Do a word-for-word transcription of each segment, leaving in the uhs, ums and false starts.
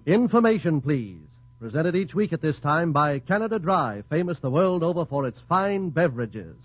Information, please. Presented each week at this time by Canada Dry, famous the world over for its fine beverages.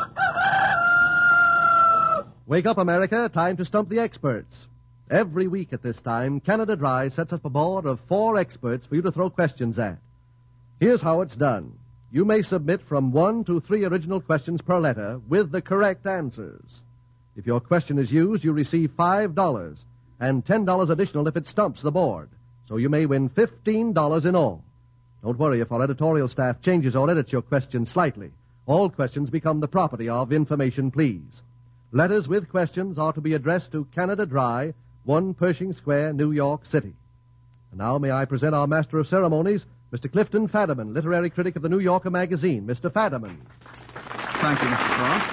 Wake up, America. Time to stump the experts. Every week at this time, Canada Dry sets up a board of four experts for you to throw questions at. Here's how it's done. You may submit from one to three original questions per letter with the correct answers. If your question is used, you receive five dollars and ten dollars additional if it stumps the board. So you may win fifteen dollars in all. Don't worry if our editorial staff changes or edits your question slightly. All questions become the property of Information, Please. Letters with questions are to be addressed to Canada Dry, one Pershing Square, New York City. And now may I present our Master of Ceremonies, Mister Clifton Fadiman, literary critic of the New Yorker magazine. Mister Fadiman. Thank you, Mister Frost.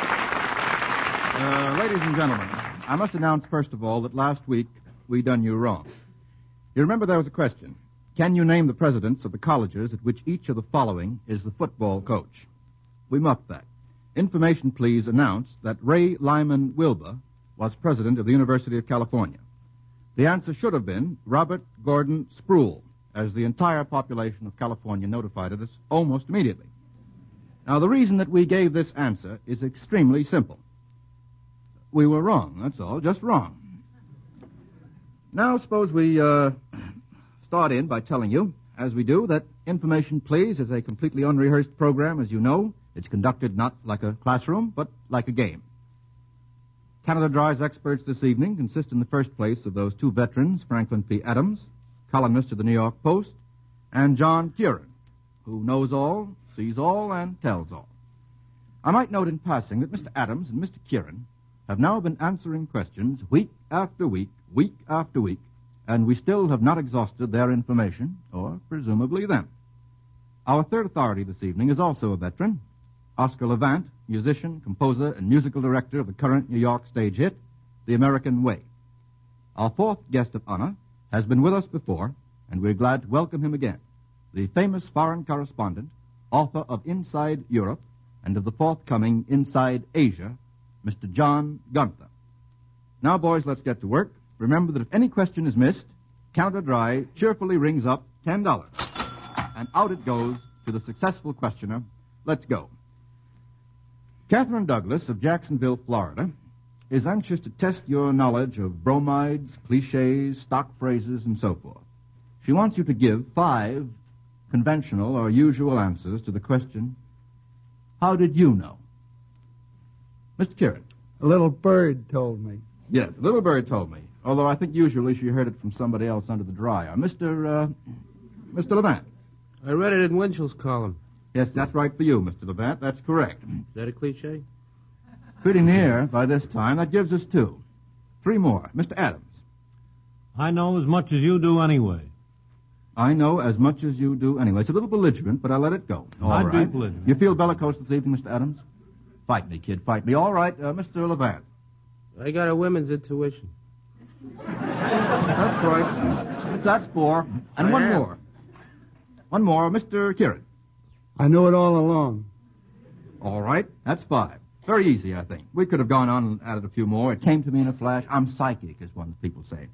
Uh, ladies and gentlemen, I must announce first of all that last week we done you wrong. You remember there was a question. Can you name the presidents of the colleges at which each of the following is the football coach? We muffed that. Information, Please announced that Ray Lyman Wilbur was president of the University of California. The answer should have been Robert Gordon Sproul, as the entire population of California notified us almost immediately. Now, the reason that we gave this answer is extremely simple. We were wrong, that's all, just wrong. Now, suppose we uh, start in by telling you, as we do, that Information, Please is a completely unrehearsed program, as you know. It's conducted not like a classroom, but like a game. Canada Dry's experts this evening consist in the first place of those two veterans, Franklin P. Adams, columnist of the New York Post, and John Kieran, who knows all, sees all, and tells all. I might note in passing that Mister Adams and Mister Kieran have now been answering questions week after week, week after week, and we still have not exhausted their information, or presumably them. Our third authority this evening is also a veteran, Oscar Levant, musician, composer, and musical director of the current New York stage hit, The American Way. Our fourth guest of honor has been with us before, and we're glad to welcome him again, the famous foreign correspondent, author of Inside Europe and of the forthcoming Inside Asia, Mister John Gunther. Now, boys, let's get to work. Remember that if any question is missed, Canada Dry cheerfully rings up ten dollars, and out it goes to the successful questioner. Let's go. Catherine Douglas of Jacksonville, Florida, is anxious to test your knowledge of bromides, cliches, stock phrases, and so forth. She wants you to give five conventional or usual answers to the question, how did you know? Mister Kieran. A little bird told me. Yes, a little bird told me, although I think usually she heard it from somebody else under the dryer. Mister Uh, Mister Levant. I read it in Winchell's column. Yes, that's right for you, Mister Levant. That's correct. Is that a cliche? Pretty near by this time. That gives us two. Three more. Mister Adams. I know as much as you do anyway. I know as much as you do anyway. It's a little belligerent, but I let it go. All I right. do belligerent. You feel bellicose this evening, Mister Adams? Fight me, kid, fight me. All right, uh, Mister Levant. I got a women's intuition. That's right. That's four. And I one am. more. One more, Mister Kieran. I knew it all along. All right, that's five. Very easy, I think. We could have gone on and added a few more. It came to me in a flash. I'm psychic, as one people say.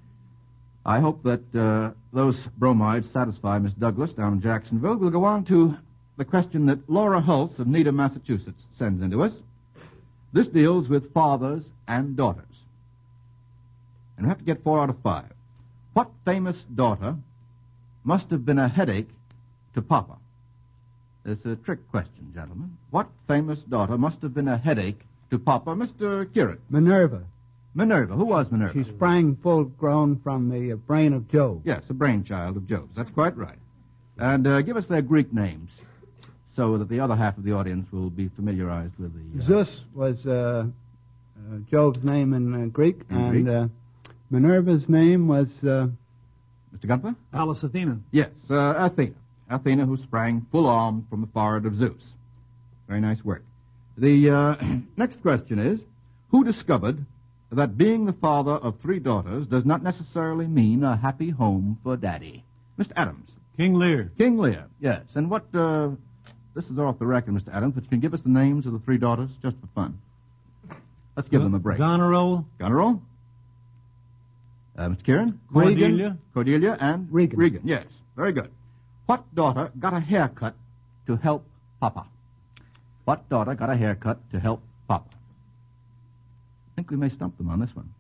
I hope that uh, those bromides satisfy Miss Douglas down in Jacksonville. We'll go on to the question that Laura Hulse of Needham, Massachusetts, sends into us. This deals with fathers and daughters. And we have to get four out of five. What famous daughter must have been a headache to Papa? It's a trick question, gentlemen. What famous daughter must have been a headache to Papa? Mister Kieran. Minerva. Minerva. Who was Minerva? She sprang full grown from the uh, brain of Jove. Yes, a brainchild of Jove's. That's quite right. And uh, give us their Greek names so that the other half of the audience will be familiarized with the... Uh... Zeus was uh, uh, Jove's name in uh, Greek, In and Greek. Uh, Minerva's name was... Uh, Mister Gunther? Pallas Athena. Yes, uh, Athena. Athena, who sprang full-armed from the forehead of Zeus. Very nice work. The uh, next question is, who discovered that being the father of three daughters does not necessarily mean a happy home for Daddy? Mister Adams. King Lear. King Lear, yes. And what, uh, this is off the record, Mister Adams, but you can give us the names of the three daughters just for fun. Let's give them a break. Goneril. Goneril? Uh, Mister Kieran? Cordelia? Cordelia and? Regan. Regan, yes. Very good. What daughter got a haircut to help Papa? What daughter got a haircut to help Papa? I think we may stump them on this one.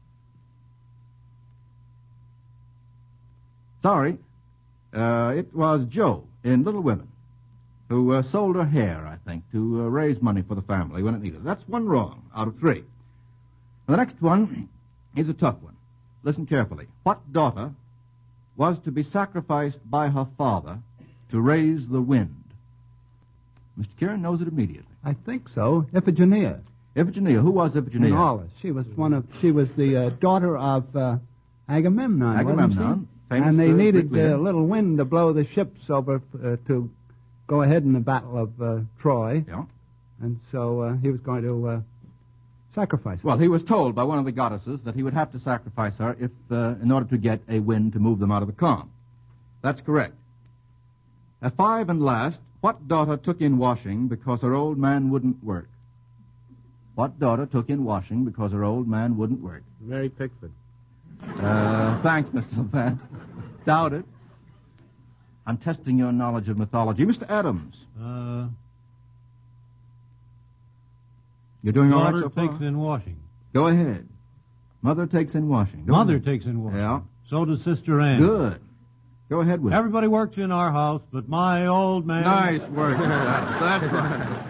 Sorry. Uh, it was Jo in Little Women who uh, sold her hair, I think, to uh, raise money for the family when it needed it. That's one wrong out of three. The next one is a tough one. Listen carefully. What daughter was to be sacrificed by her father to raise the wind? Mister Kieran knows it immediately. I think so. Iphigenia. Iphigenia. Who was Iphigenia? In Aulis. She was one of. She was the uh, daughter of uh, Agamemnon. Agamemnon, wasn't she? famous, and they uh, needed Greek leader. a little wind to blow the ships over uh, to go ahead in the Battle of uh, Troy. Yeah. And so uh, he was going to uh, sacrifice her. Well, he was told by one of the goddesses that he would have to sacrifice her if, uh, in order to get a wind to move them out of the calm. That's correct. At five and last, what daughter took in washing because her old man wouldn't work? What daughter took in washing because her old man wouldn't work? Mary Pickford. Uh, thanks, Mister Sylvan. Doubt it. I'm testing your knowledge of mythology. Mister Adams, Uh, you're doing all right daughter so far? takes in washing. Go ahead. Mother takes in washing. Go Mother ahead. takes in washing. Yeah. So does Sister Ann. Good. Go ahead with it. Everybody works in our house, but my old man... Nice work. That's, that's right.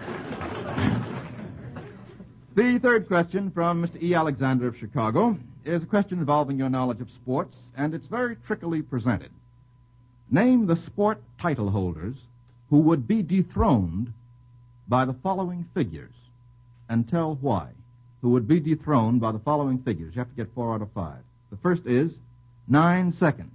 The third question from Mister E. Alexander of Chicago is a question involving your knowledge of sports, and it's very trickily presented. Name the sport title holders who would be dethroned by the following figures, and tell why. Who would be dethroned by the following figures. You have to get four out of five. The first is nine seconds.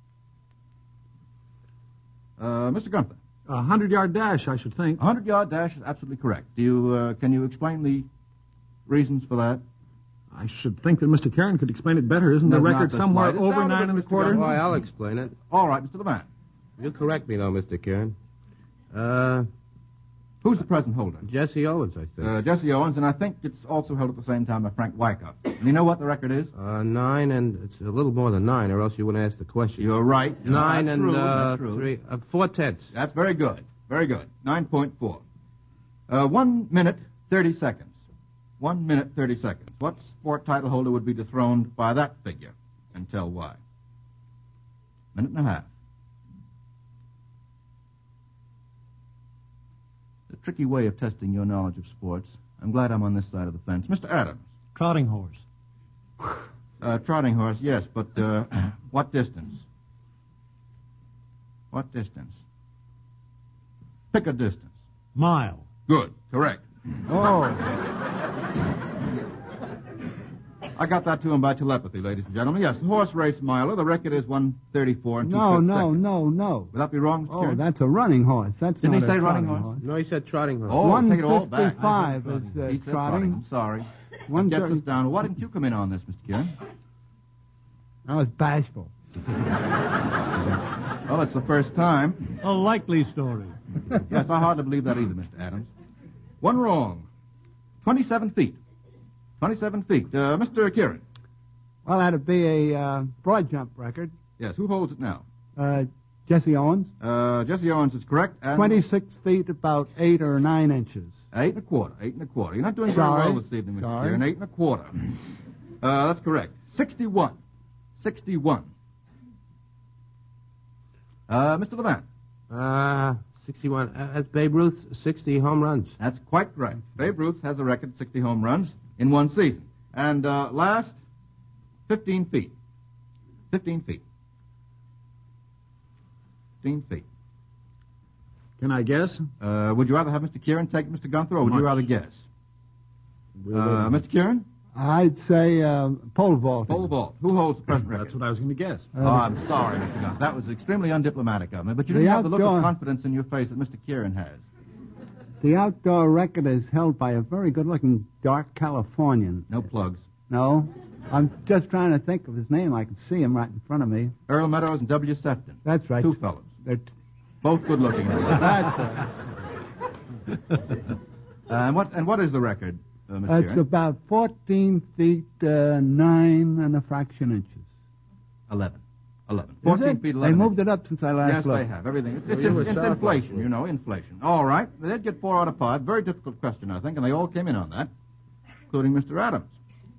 Uh, Mister Gunther. A hundred-yard dash, I should think. A hundred-yard dash is absolutely correct. Do you, uh, can you explain the reasons for that? I should think that Mister Karen could explain it better. Isn't the That's not record the somewhere slightest over doubt of nine it, and a Mister quarter? Gunther. Why, I'll explain it. All right, Mister Levant. You correct me, though, Mister Kieran. Uh, Who's the present holder? Jesse Owens, I think. Uh, Jesse Owens, and I think it's also held at the same time by Frank Wyckoff. And you know what the record is? Uh, nine and... It's a little more than nine, or else you wouldn't ask the question. You're right. Nine That's and true. uh, That's true. three... Uh, four tenths. That's very good. Very good. nine point four. Uh, one minute, thirty seconds. One minute, thirty seconds. What sport title holder would be dethroned by that figure? And tell why. Minute and a half. A tricky way of testing your knowledge of sports. I'm glad I'm on this side of the fence. Mister Adams. Trotting horse. Uh, trotting horse, yes, but uh, what distance? What distance? Pick a distance. Mile. Good, correct. Oh, I got that to him by telepathy, ladies and gentlemen. Yes, the horse race miler. The record is one thirty-four and two no, no, seconds. no, no. Would that be wrong, Mister Oh, Kieran? that's a running horse. That's Didn't he not say a running trotting horse? No, he said trotting horse. Oh, take it all back. one fifty-five is uh, He said trotting. I'm sorry. One That gets thirty- us down. Why didn't you come in on this, Mister Kieran? I was bashful. Well, it's the first time. A likely story. Yes, I hardly believe that either, Mister Adams. One wrong. Twenty-seven feet. Twenty-seven feet. Uh, Mister Kieran. Well, that'd be a uh, broad jump record. Yes, who holds it now? Uh, Jesse Owens. Uh, Jesse Owens is correct. And twenty-six feet, about eight or nine inches. Eight and a quarter. Eight and a quarter. You're not doing Sorry. very well this evening, Mister Sorry. Kieran. Eight and a quarter. Uh, that's correct. Sixty-one. Sixty-one. Uh, Mister Levant. Uh, sixty-one. Uh, that's Babe Ruth's sixty home runs. That's quite correct. Babe Ruth has a record of sixty home runs in one season. And uh, last, fifteen feet. Fifteen feet. Fifteen feet. Can I guess? Uh, would you rather have Mister Kieran take Mister Gunther, or would you Much. rather guess? Uh, Mister Kieran? I'd say uh, pole vaulting. Pole vault. Who holds the present record? That's what I was going to guess. Uh, Oh, I'm sorry, Mister Gunther. That was extremely undiplomatic of me, but you The didn't have the look outdoor- of confidence in your face that Mister Kieran has. The outdoor record is held by a very good-looking dark Californian. No plugs. No, I'm just trying to think of his name. I can see him right in front of me. Earl Meadows and W. Sefton. That's right. Two fellows. They're t- Both good looking. That's right. uh, and what and what is the record, uh, Mister It's Kieran? about fourteen feet uh, nine and a fraction inches. Eleven. Eleven. Is Fourteen it? feet They eleven. moved it up since I last Yes, looked. they have. Everything. It's, it's, you were it's sharp inflation, last week. you know, inflation. All right. They did get four out of five. Very difficult question, I think, and they all came in on that, including Mister Adams,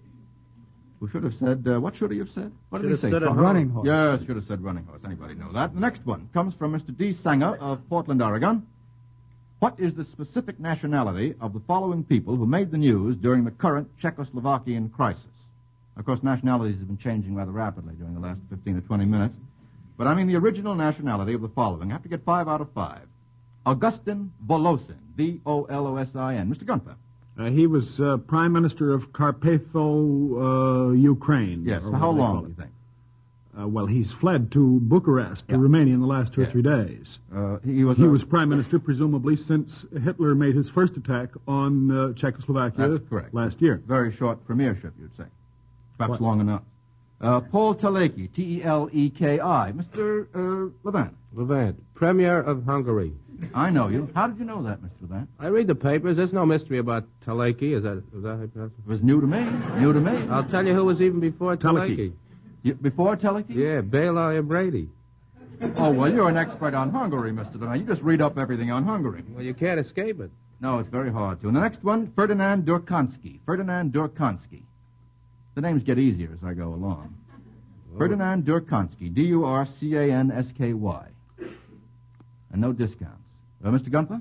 who should have said, uh, what should he have said? What Should did have he say? said a Trump? running horse. Yes, should have said running horse. Anybody know that? The next one comes from Mister D. Sanger of Portland, Oregon. What is the specific nationality of the following people who made the news during the current Czechoslovakian crisis? Of course, nationalities have been changing rather rapidly during the last fifteen or twenty minutes. But I mean the original nationality of the following. I have to get five out of five. Augustin Volosin, V O L O S I N. Mister Gunther. Uh, he was uh, Prime Minister of Carpatho, uh, Ukraine. Yes. or For how whatever they long, call do you it. think? Uh, well, he's fled to Bucharest, to Yeah. Romania, in the last two Yeah. or three days. Uh, he was. He uh, was Prime Minister, presumably, since Hitler made his first attack on uh, Czechoslovakia That's correct. last year. Very short premiership, you'd say. Perhaps What? long enough. Uh, Paul Teleki, T E L E K I. Mister Uh, Levant. Levant, Premier of Hungary. I know you. How did you know that, Mister Levant? I read the papers. There's no mystery about Teleki. Is that, is that how you pronounce it? It was new to me. New to me. I'll tell you who was even before Teleki. Teleki. You, before Teleki? Yeah, Bela Brady. Oh, well, you're an expert on Hungary, Mister Levant. You just read up everything on Hungary. Well, you can't escape it. No, it's very hard to. And the next one, Ferdinand Durkansky. Ferdinand Durkansky. The names get easier as I go along. Ferdinand Durkansky, D U R C A N S K Y. And no discounts. Uh, Mister Gunther?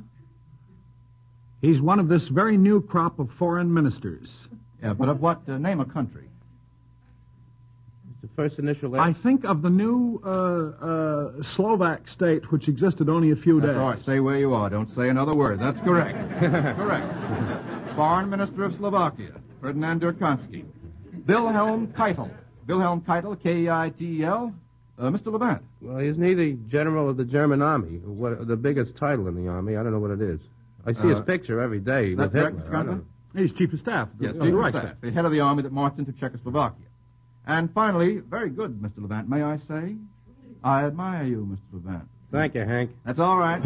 He's one of this very new crop of foreign ministers. Yeah, but of what? Uh, name a country. It's the first initial I S. think of the new uh, uh, Slovak state, which existed only a few That's days. all right. Stay where you are. Don't say another word. That's correct. Correct. Foreign Minister of Slovakia, Ferdinand Durkansky. Wilhelm Keitel. Wilhelm Keitel, K E I T E L. Uh, Mister Levant. Well, isn't he the general of the German army? What, the biggest title in the army? I don't know what it is. I see his Uh, picture every day That's with correct, Hitler. Mister I Gunther? don't- He's chief of staff. of the- Yes, of Chief the of Reichstag. Staff, the head of the army that marched into Czechoslovakia. And finally, very good, Mister Levant, may I say? I admire you, Mister Levant. Thank you, Hank. That's all right.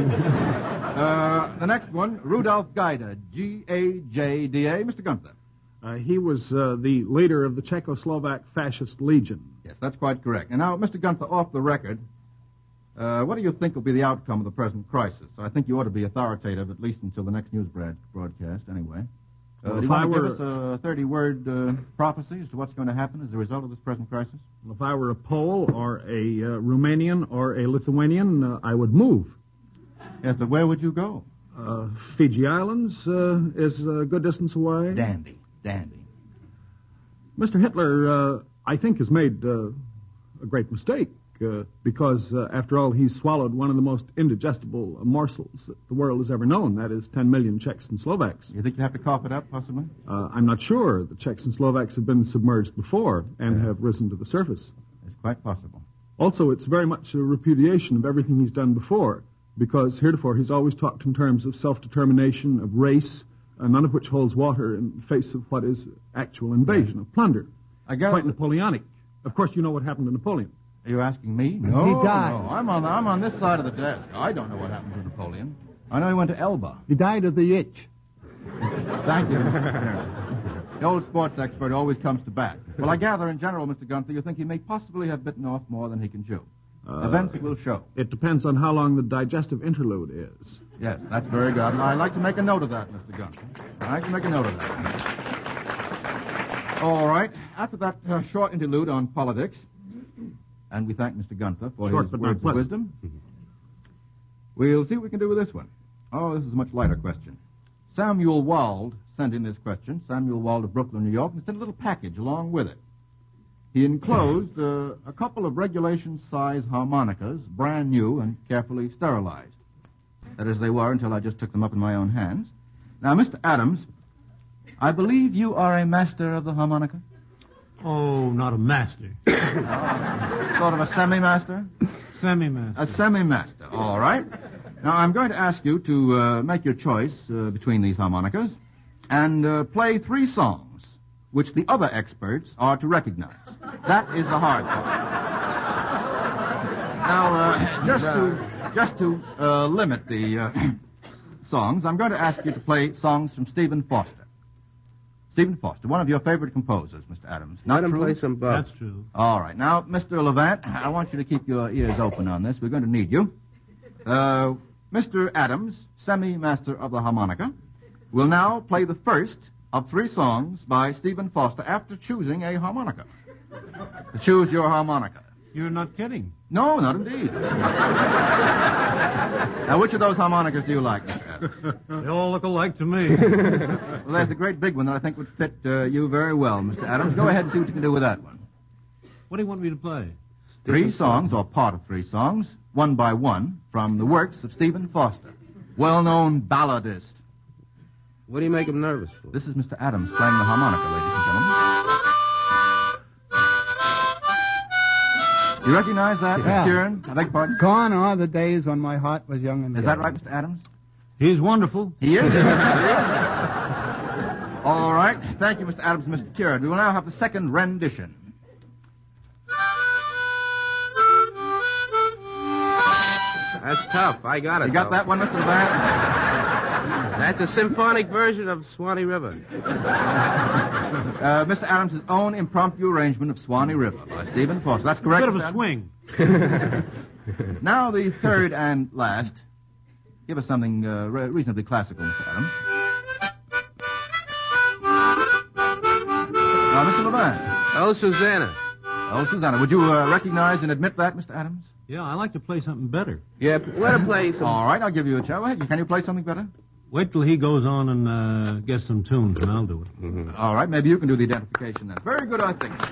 uh, the next one, Rudolf Gaida, G A J D A. Mister Gunther. Uh, he was uh, the leader of the Czechoslovak Fascist Legion. Yes, that's quite correct. And now, Mister Gunther, off the record, uh, what do you think will be the outcome of the present crisis? I think you ought to be authoritative, at least until the next news broad- broadcast, anyway. Uh, Well, do if you want I to were- give us a thirty-word uh, prophecy as to what's going to happen as a result of this present crisis? Well, if I were a Pole or a uh, Romanian or a Lithuanian, uh, I would move. Yes, but where would you go? Uh, Fiji Islands uh, is a good distance away. Dandy, dandy. Mister Hitler, uh, I think, has made uh, a great mistake uh, because, uh, after all, he's swallowed one of the most indigestible morsels that the world has ever known. That is ten million Czechs and Slovaks. You think you have to cough it up, possibly? Uh, I'm not sure. The Czechs and Slovaks have been submerged before and Yeah. have risen to the surface. It's quite possible. Also, it's very much a repudiation of everything he's done before, because heretofore he's always talked in terms of self-determination, of race, uh, none of which holds water in the face of what is actual invasion, of plunder. I It's gather- quite Napoleonic. Of course, you know what happened to Napoleon. Are you asking me? No, He died. no. I'm on, I'm on this side of the desk. I don't know what happened to Napoleon. I know he went to Elba. He died of the itch. Thank you, Mister Chairman. The old sports expert always comes to bat. Well, I gather, in general, Mister Gunther, you think he may possibly have bitten off more than he can chew. Uh, Events will show. It depends on how long the digestive interlude is. Yes, that's very good. I'd like to make a note of that, Mister Gunther. I'd like to make a note of that. All right. After that uh, short interlude on politics, and we thank Mister Gunther for Short his but not words of pleasant. wisdom, we'll see what we can do with this one. Oh, this is a much lighter question. Samuel Wald sent in this question, Samuel Wald of Brooklyn, New York, and sent a little package along with it. He enclosed uh, a couple of regulation-size harmonicas, brand new and carefully sterilized. That is, they were until I just took them up in my own hands. Now, Mister Adams, I believe you are a master of the harmonica? Oh, not a master. Sort of a semi-master? Semi-master. A semi-master, all right. Now, I'm going to ask you to uh, make your choice uh, between these harmonicas and uh, play three songs which the other experts are to recognize. That is the hard part. Now, uh, just to, just to uh, limit the uh, songs, I'm going to ask you to play songs from Stephen Foster. Stephen Foster, one of your favorite composers, Mister Adams. Not Let him true? play some Bach. That's true. All right. Now, Mister Levant, I want you to keep your ears open on this. We're going to need you. Uh, Mister Adams, semi-master of the harmonica, will now play the first of three songs by Stephen Foster after choosing a harmonica. To choose your harmonica. You're not kidding. No, not indeed. Now, which of those harmonicas do you like, Mister Adams? They all look alike to me. Well, there's a great big one that I think would fit uh, you very well, Mister Adams. Go ahead and see what you can do with that one. What do you want me to play? Three songs, or part of three songs, one by one, from the works of Stephen Foster, well-known balladist. What do you make him nervous for? This is Mister Adams playing the harmonica, ladies and gentlemen. You recognize that, Yeah. Mister Kieran? I beg your pardon? Gone are the days when my heart was young and Is gay. that right, Mister Adams? He's wonderful. He is. He is. All right. Thank you, Mister Adams and Mister Kieran. We will now have the second rendition. That's tough. I got it. You got though. that one, Mister Levant? That's a symphonic version of Swanee River. Uh, Mister Adams' own impromptu arrangement of Swanee River by Stephen Foster. That's correct. Bit of a Mister swing. Adams? Now the third and last. Give us something uh, re- reasonably classical, Mister Adams. Now, Mister Levant. Oh, Susanna. Oh, Susanna. Would you uh, recognize and admit that, Mister Adams? Yeah, I like to play something better. Yeah, let him play some. All right, I'll give you a chance. Can you play something better? Wait till he goes on and uh, gets some tunes, and I'll do it. Mm-hmm. All right, maybe you can do the identification then. Very good, I think.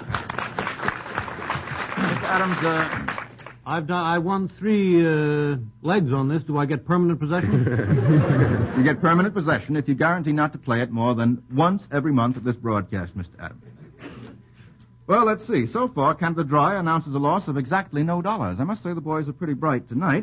Mister Adams, uh, I've done. I won three uh, legs on this. Do I get permanent possession? you get permanent possession if you guarantee not to play it more than once every month of this broadcast, Mister Adams. Well, let's see. So far, Canada Dry announces a loss of exactly no dollars. I must say the boys are pretty bright tonight.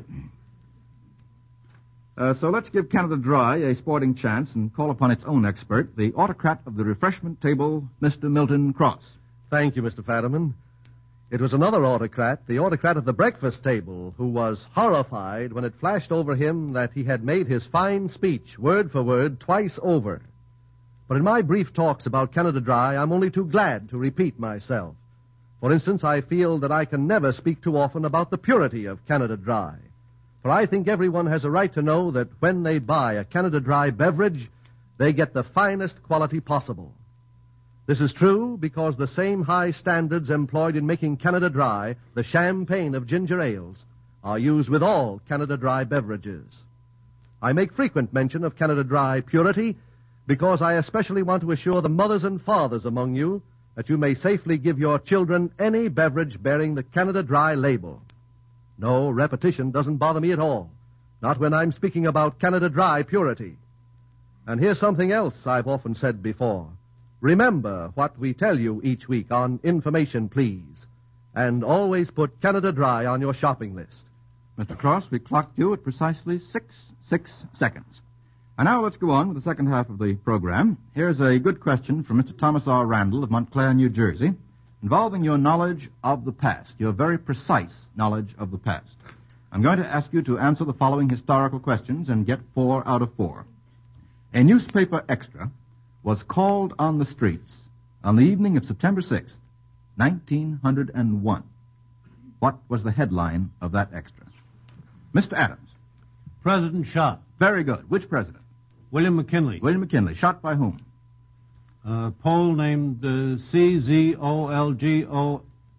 Uh, so let's give Canada Dry a sporting chance and call upon its own expert, the autocrat of the refreshment table, Mister Milton Cross. Thank you, Mister Fadiman. It was another autocrat, the autocrat of the breakfast table, who was horrified when it flashed over him that he had made his fine speech, word for word, twice over. But in my brief talks about Canada Dry, I'm only too glad to repeat myself. For instance, I feel that I can never speak too often about the purity of Canada Dry. For I think everyone has a right to know that when they buy a Canada Dry beverage, they get the finest quality possible. This is true because the same high standards employed in making Canada Dry, the champagne of ginger ales, are used with all Canada Dry beverages. I make frequent mention of Canada Dry purity because I especially want to assure the mothers and fathers among you that you may safely give your children any beverage bearing the Canada Dry label. No, repetition doesn't bother me at all, not when I'm speaking about Canada Dry purity. And here's something else I've often said before. Remember what we tell you each week on Information Please, and always put Canada Dry on your shopping list. Mister Cross, we clocked you at precisely six, six seconds. And now let's go on with the second half of the program. Here's a good question from Mister Thomas R. Randall of Montclair, New Jersey, involving your knowledge of the past, your very precise knowledge of the past. I'm going to ask you to answer the following historical questions and get four out of four. A newspaper extra was called on the streets on the evening of September sixth, nineteen oh one. What was the headline of that extra? Mister Adams. President shot. Very good. Which president? William McKinley. William McKinley. Shot by whom? A Pole named uh, C Z O L G O.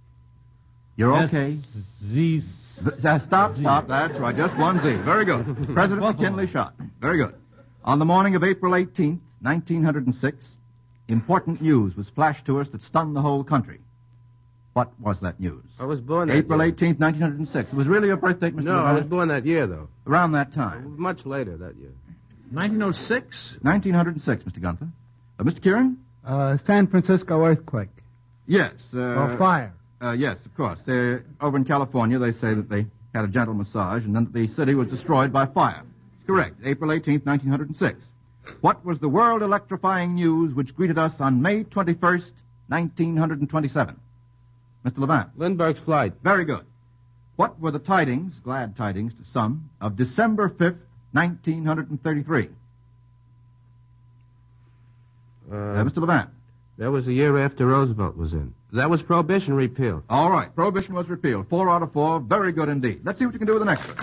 You're okay. Z. Uh, Stop, stop. That's right. Just one Z. Very good. President McKinley shot. Very good. On the morning of April eighteenth, nineteen oh six, important news was flashed to us that stunned the whole country. What was that news? I was born that April year. eighteenth, nineteen oh six. It was really your birthday, Mister No, I was Levant? born that year, though. Around that time. Much later that year. nineteen oh six? nineteen oh six, Mister Gunther. Uh, Mister Kieran? Uh, San Francisco earthquake. Yes. Uh, or fire. Uh, yes, of course. They're, over in California, they say that they had a gentle massage, and then the city was destroyed by fire. Correct. April eighteenth, nineteen oh six. What was the world electrifying news which greeted us on May twenty-first, nineteen twenty-seven? Mister Levant. Lindbergh's flight. Very good. What were the tidings, glad tidings to some, of December fifth, nineteen thirty-three? Uh, Mister Levant. That was the year after Roosevelt was in. That was Prohibition repealed. All right. Prohibition was repealed. Four out of four. Very good indeed. Let's see what you can do with the next one.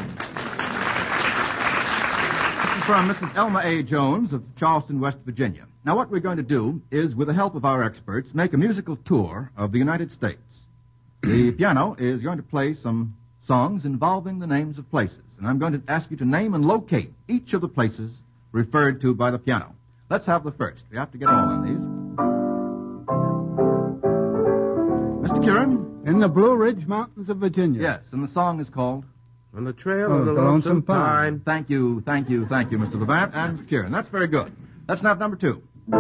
This is from Missus Elma A. Jones of Charleston, West Virginia. Now, what we're going to do is, with the help of our experts, make a musical tour of the United States. The piano is going to play some songs involving the names of places. And I'm going to ask you to name and locate each of the places referred to by the piano. Let's have the first. We have to get all on these. Mister Kieran? In the Blue Ridge Mountains of Virginia. Yes, and the song is called? On the Trail Oh, of the the Lonesome Lonesome Pine. Pine. Thank you, thank you, thank you, Mister Levant and Mister Kieran. That's very good. Let's have number two.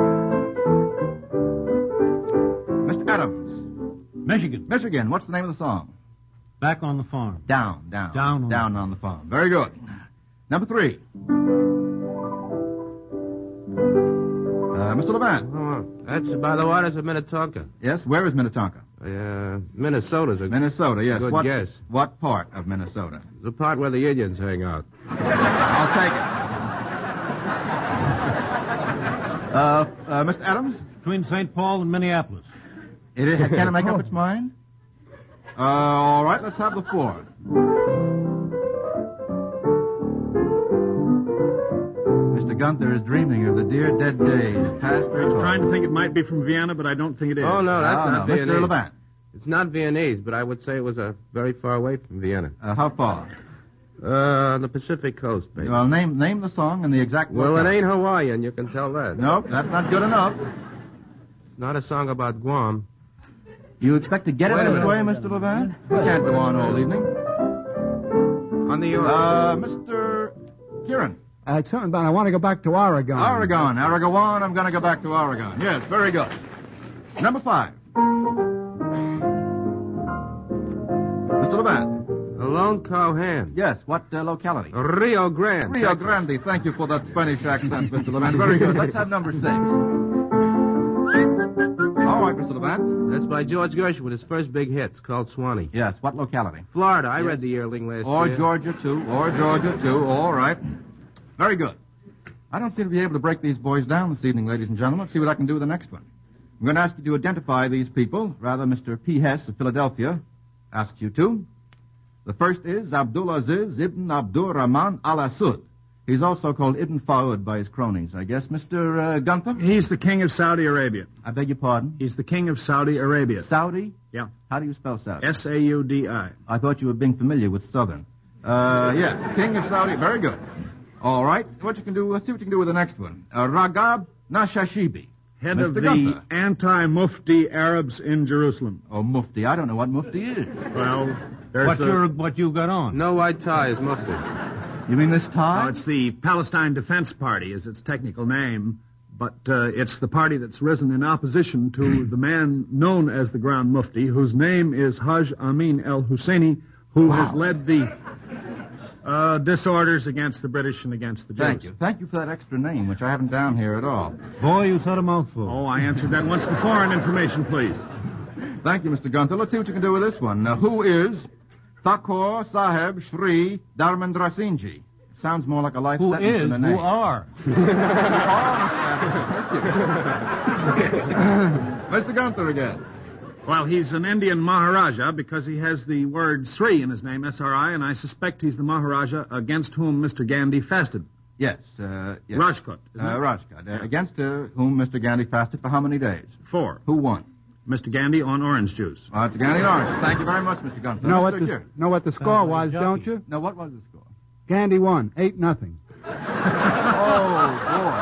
Mister Adams. Michigan. Michigan. What's the name of the song? Back on the farm. Down, down. Down on- down on the farm. Very good. Number three. Uh, Mister Levant. Oh, that's by the waters of Minnetonka. Yes, where is Minnetonka? Uh, Minnesota's a Minnesota, yes. good what, guess. What part of Minnesota? The part where the Indians hang out. I'll take it. Uh, uh, Mister Adams? Between Saint Paul and Minneapolis. It is, can it make up its mind? Uh, all right, let's have the four. Mister Gunther is dreaming of the dear dead days, past or I was gone. trying to think it might be from Vienna, but I don't think it is. Oh, no, that's Oh, not no, Viennese. Mister Levant. It's not Viennese, but I would say it was uh, very far away from Vienna. Uh, how far? Uh, on the Pacific coast, baby. Well, name name the song and the exact Well, it locale. ain't Hawaiian, you can tell that. Nope, that's not good enough. It's not a song about Guam. You expect to get it Wait a this minute. way, Mister Levant? We can't go on all evening. On the Oregon. Uh, Mister Kieran. Uh, it's something about I want to go back to Oregon. Oregon. Oregon. I'm going to go back to Oregon. Yes, very good. Number five. Mister Levant. Lone Cohan. Yes, what uh, locality? Rio Grande. Rio Texas. Grande. Thank you for that Spanish accent, Mister Levant. Very good. Let's have number six. All right, Mister Levant. That's by George Gershwin with his first big hit. It's called Swanee. Yes, what locality? Florida. I Yes. read the yearling last Or year. Georgia, too. Or Georgia, too. All right. Very good. I don't seem to be able to break these boys down this evening, ladies and gentlemen. Let's see what I can do with the next one. I'm going to ask you to identify these people. Rather, Mister P. Hess of Philadelphia asks you to. The first is Abdulaziz ibn Abdur Rahman al-Asud. He's also called Ibn Faud by his cronies, I guess. Mister Uh, Gunther? He's the king of Saudi Arabia. I beg your pardon? He's the king of Saudi Arabia. Saudi? Yeah. How do you spell Saudi? S A U D I. I thought you were being familiar with Southern. Uh, yes, King of Saudi. Very good. All right. What you can do, let's see what you can do with the next one. Uh, Ragab Nashashibi. Head Mister of the Gunther. anti-Mufti Arabs in Jerusalem. Oh, Mufti. I don't know what Mufti is. Well, there's What's a- your, what you got on? No white tie is Mufti. You mean this Oh, tie? it's the Palestine Defense Party is its technical name, but uh, it's the party that's risen in opposition to the man known as the Grand Mufti, whose name is Haj Amin el-Husseini, who has led the uh, disorders against the British and against the Jews. Thank you. Thank you for that extra name, which I haven't down here at all. Boy, you said a mouthful. Oh, I answered that once before on information, please. Thank you, Mister Gunther. Let's see what you can do with this one. Now, who is Thakur Sahib Shri Dharmendra Singh Ji? Sounds more like a life Who sentence is? than a name. Who are? Mister Gunther again. Well, he's an Indian Maharaja because he has the word Sri in his name, S R I, and I suspect he's the Maharaja against whom Mister Gandhi fasted. Yes, uh, yes. Rajkot. isn't Uh, it? Rajkot. Uh, against uh, whom Mister Gandhi fasted for how many days? Four. Who won? Mister Gandhi on orange juice. Uh, Mister Gandhi Orange. Thank you very much, Mister Gunther. Know what Mister the Kieran. know what the score Sounds like was, a don't jockey. you? No, what was the score? Gandhi won, eight nothing. Oh, boy.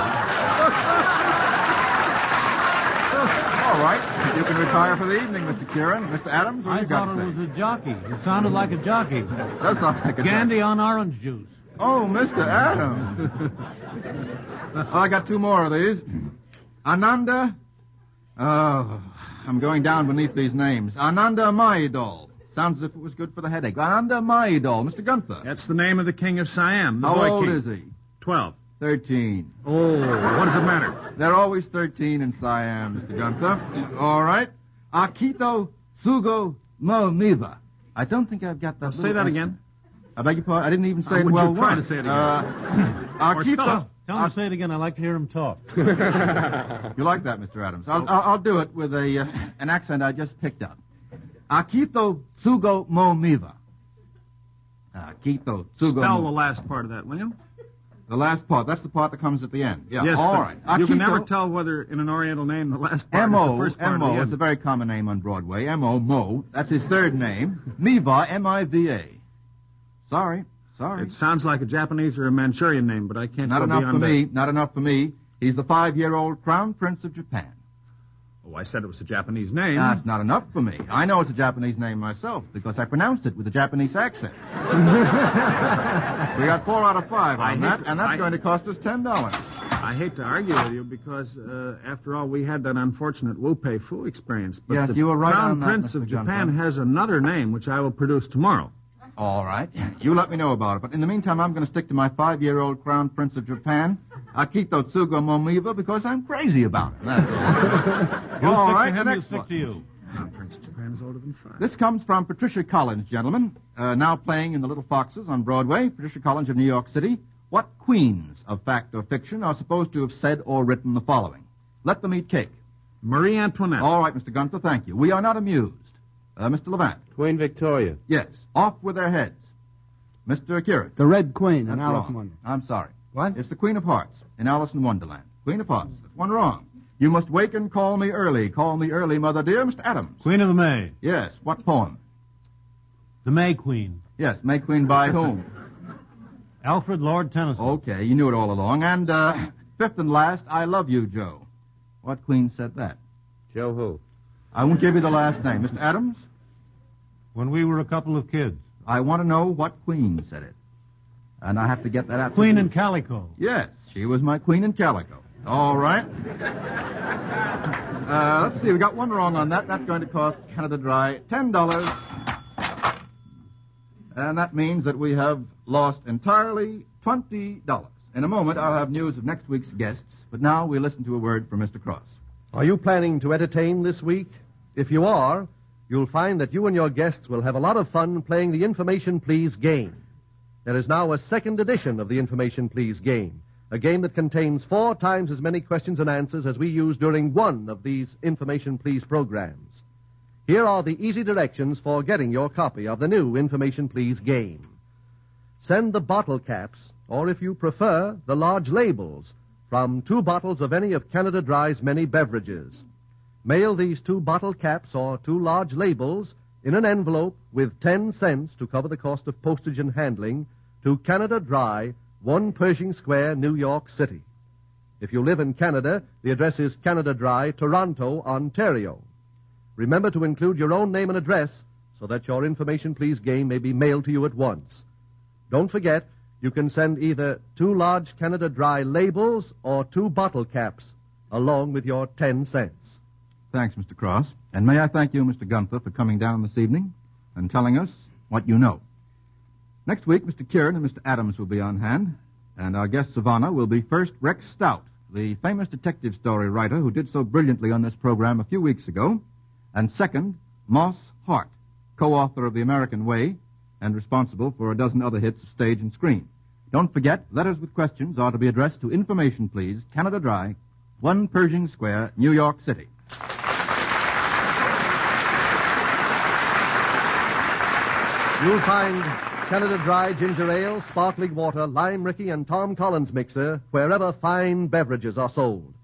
All right. You can retire for the evening, Mister Kieran. Mister Adams, what do I you got thought to it say? was a jockey. It sounded like a jockey. That's not like a Gandhi on orange juice. Oh, Mister Adams. Well, I got two more of these. Ananda. Oh, I'm going down beneath these names. Ananda Maidol. Sounds as if it was good for the headache. Ananda Maidol. Mister Gunther. That's the name of the king of Siam. The How boy old king. is he? Twelve. Thirteen. Oh, what does it matter? They're always thirteen in Siam, Mister Gunther. All right. Akito Sugo Momiva. I don't think I've got that. Now, say little that S- again. I beg your pardon. I didn't even say Uh, it would well you try once. to say it again? Uh, Or spell Akito. it. Tell him to say it again. I like to hear him talk. You like that, Mister Adams? I'll, I'll, I'll do it with a uh, an accent I just picked up. Akito Tsugo Mo Miva. Akito Tsugo Spell Mo. the last part of that, will you? The last part. That's the part that comes at the end. Yeah. Yes, all but right. You can Akito- never tell whether in an Oriental name the last part M is O the first part M of O the is a end. very common name on Broadway. M O Mo. That's his third name. Miva M I V A. Sorry. Sorry. It sounds like a Japanese or a Manchurian name, but I can't Not go enough beyond for that. me. Not enough for me. He's the five-year-old Crown Prince of Japan. Oh, I said it was a Japanese name. That's not enough for me. I know it's a Japanese name myself because I pronounced it with a Japanese accent. We got four out of five I on hate that, to- and that's I- going to cost us ten dollars. I hate to argue with you because, uh, after all, we had that unfortunate Wu Pei Fu experience. But Yes, the you were right Crown on that, Prince Mister of Japan Gunther. has another name, which I will produce tomorrow. All right. You let me know about it. But in the meantime, I'm going to stick to my five-year-old Crown Prince of Japan, Akito Tsugo Momiva, because I'm crazy about it. That's all. You'll All stick right, to him, the he'll next stick one. to you. Crown Prince of Japan is older than five. This comes from Patricia Collins, gentlemen, uh, now playing in The Little Foxes on Broadway. Patricia Collins of New York City. What queens of fact or fiction are supposed to have said or written the following? Let them eat cake. Marie Antoinette. All right, Mister Gunther, thank you. We are not amused. Uh, Mister Levant. Queen Victoria. Yes. Off with their heads. Mister Kieran. The Red Queen That's in Alice wrong. in Wonderland. I'm sorry. What? It's the Queen of Hearts in Alice in Wonderland. Queen of Hearts. That's one wrong. You must wake and call me early. Call me early, mother dear. Mister Adams. Queen of the May. Yes. What poem? The May Queen. Yes. May Queen by whom? Alfred Lord Tennyson. Okay. You knew it all along. And uh, fifth and last, I love you, Joe. What queen said that? Joe who? I won't give you the last name. Mister Adams? When we were a couple of kids. I want to know what queen said it. And I have to get that out. Queen in Calico. Yes, she was my queen in calico. All right. Uh, let's see, we got one wrong on that. That's going to cost Canada Dry ten dollars. And that means that we have lost entirely twenty dollars. In a moment, I'll have news of next week's guests, but now we listen to a word from Mister Cross. Are you planning to entertain this week? If you are, you'll find that you and your guests will have a lot of fun playing the Information Please game. There is now a second edition of the Information Please game, a game that contains four times as many questions and answers as we use during one of these Information Please programs. Here are the easy directions for getting your copy of the new Information Please game. Send the bottle caps, or if you prefer, the large labels, from two bottles of any of Canada Dry's many beverages. Mail these two bottle caps or two large labels in an envelope with ten cents to cover the cost of postage and handling to Canada Dry, one Pershing Square, New York City. If you live in Canada, the address is Canada Dry, Toronto, Ontario. Remember to include your own name and address so that your Information Please game may be mailed to you at once. Don't forget, you can send either two large Canada Dry labels or two bottle caps along with your ten cents. Thanks, Mister Cross. And may I thank you, Mister Gunther, for coming down this evening and telling us what you know. Next week, Mister Kieran and Mister Adams will be on hand, and our guest, Savannah, will be first Rex Stout, the famous detective story writer who did so brilliantly on this program a few weeks ago, and second, Moss Hart, co-author of The American Way and responsible for a dozen other hits of stage and screen. Don't forget, letters with questions are to be addressed to Information Please, Canada Dry, one Pershing Square, New York City. You'll find Canada Dry Ginger Ale, Sparkling Water, Lime Ricky, and Tom Collins Mixer wherever fine beverages are sold.